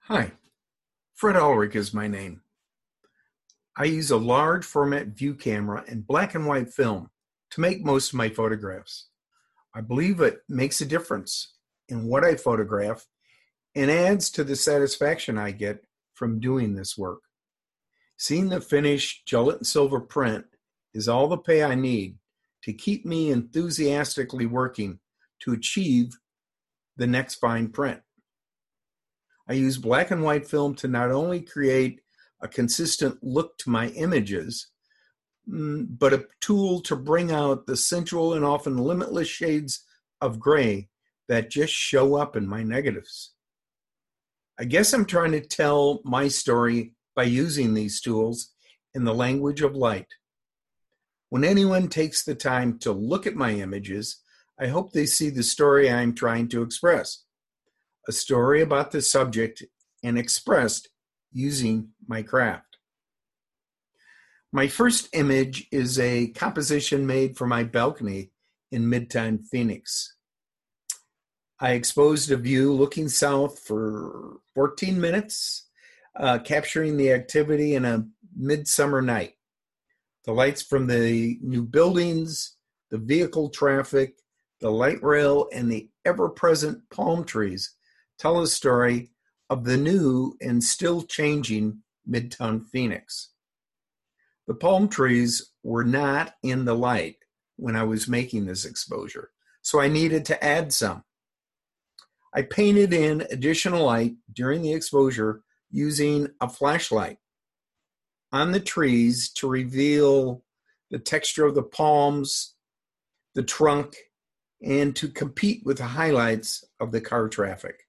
Hi, Fred Ulrich is my name. I use a large format view camera and black and white film to make most of my photographs. I believe it makes a difference in what I photograph and adds to the satisfaction I get from doing this work. Seeing the finished gelatin silver print is all the pay I need to keep me enthusiastically working to achieve the next fine print. I use black and white film to not only create a consistent look to my images, but a tool to bring out the sensual and often limitless shades of gray that just show up in my negatives. I guess I'm trying to tell my story by using these tools in the language of light. When anyone takes the time to look at my images, I hope they see the story I'm trying to express. A story about the subject and expressed using my craft. My first image is a composition made for my balcony in Midtown Phoenix. I exposed a view looking south for 14 minutes, capturing the activity in a midsummer night. The lights from the new buildings, the vehicle traffic, the light rail, and the ever-present palm trees tell a story of the new and still changing Midtown Phoenix. The palm trees were not in the light when I was making this exposure, so I needed to add some. I painted in additional light during the exposure using a flashlight on the trees to reveal the texture of the palms, the trunk, and to compete with the highlights of the car traffic.